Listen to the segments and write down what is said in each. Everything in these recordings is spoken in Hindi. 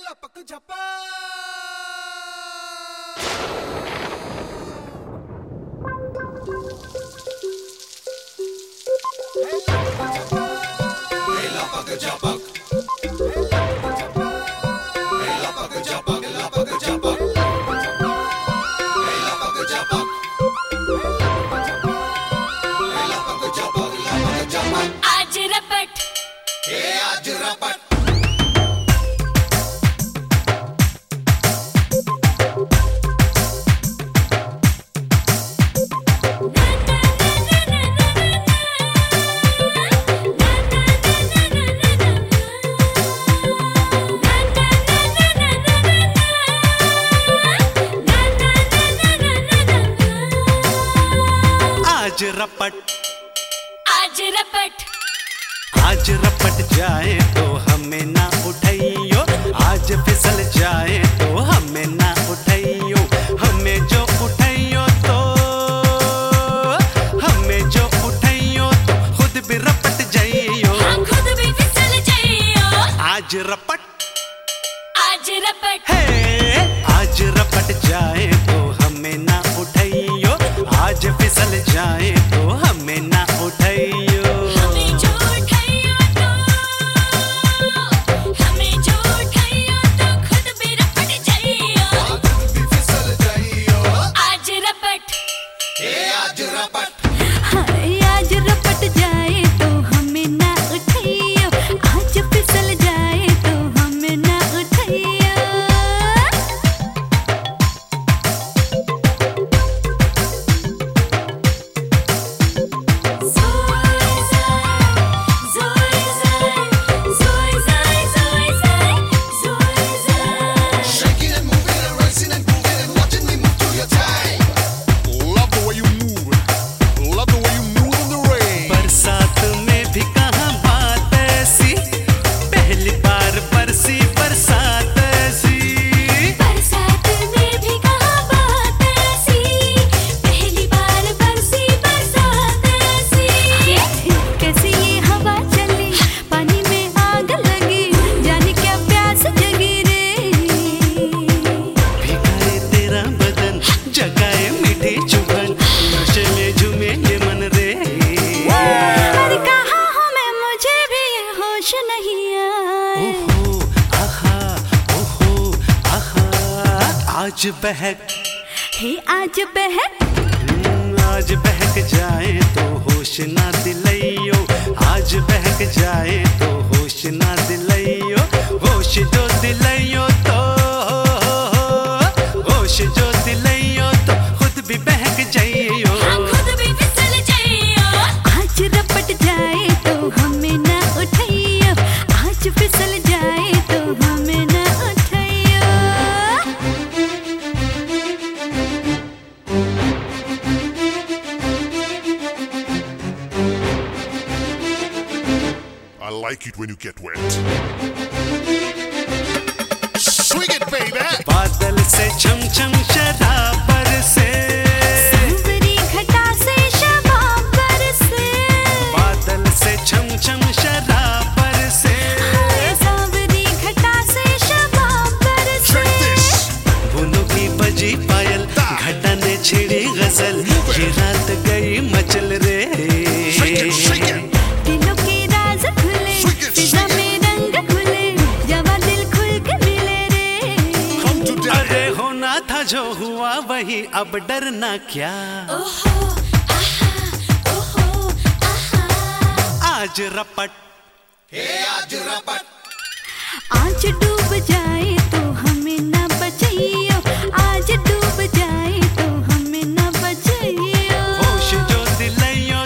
लपक झपा लपक झपक आज रपट आज रपट आज रपट आज रपट आज रपट जाए तो हमें ना उठाइयो, आज फिसल जाए तो हमें ना उठाइयो, हमें जो उठाइयो तो खुद भी रपट जाइयो, हम खुद भी फिसल जाइयो। आज रपट है आज रपट जाए तो हमें ना उठाइयो, आज फिसल जाए तो हमें ना उठाइयो। हमें जो उठाइयो तो खुद भी रपट जाइयो, भी फिसल जाइयो। आज रपट आज रपट हाय आज रपट जाए तो हमें ना उठाइयो, आज फिसल जाए तो हमें ना उठाइयो। shaking and moving and racing and grooving and watching me move to your time. Love the way you move, love the way you move in the rain. बरसात में भी कहाँ बात ऐसी, पहली बार बरसी बरसात ऐसी। बरसात में भी कहाँ बात ऐसी, पहली बार बरसी बरसात ऐसी। कैसी ये हवा चली, पानी में आग लगी, जाने क्या प्यास जगी रे। भिगाए तेरा बदन, जगाए मीठी चुभन, नशे में झूमे ये मन रे। अरे कहाँ हूँ मैं, मुझे भी ये होश नहीं आए। ओहो आहा, ओहो आहा, आज बहक आज बहक आज बहक जाए तो होश ना दिलाइयो, आज बहक जाए तो होश ना दिलाइयो, होश जो दिलाइयो तो खुद भी बहक जाइयो। हम खुद भी फिसल जाइयो। आज रपट जाए तो हमें ना उठाइयो, आज फिसल जाए तो हमें ना उठाइयो। I like it when you get wet. Swing it, baby. बादल से छम छम शराब बरसे, सांवरी घटा से शबाब बरसे, बादल से छम छम शराब बरसे। सांवरी घटा से शबाब बरसे। Check this. फूलों की बजी पायल, घटा ने छिड़ी गजल, ये रात गई मचल रे। Shake it, shake it. दिलों के राज खुले, Shake it, Fiza shake it. में रंग खुले, जवा दिल खुल के मिले रे। Come to daddy. अरे होना था जो हुआ वही, अब डरना क्या। ओहो आहा। आज रपट आज रपट आज डूब जाए तो हमें ना बचाइयो, आज डूब जाए तो हमें ना बचाइयो। होश जो दिलाइयो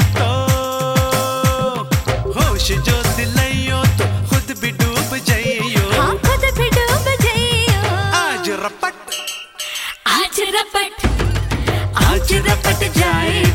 तो खुद भी डूब जाइयो। हाँ खुद भी डूब जाइयो। आज रपट आज रपट आज रपट जाए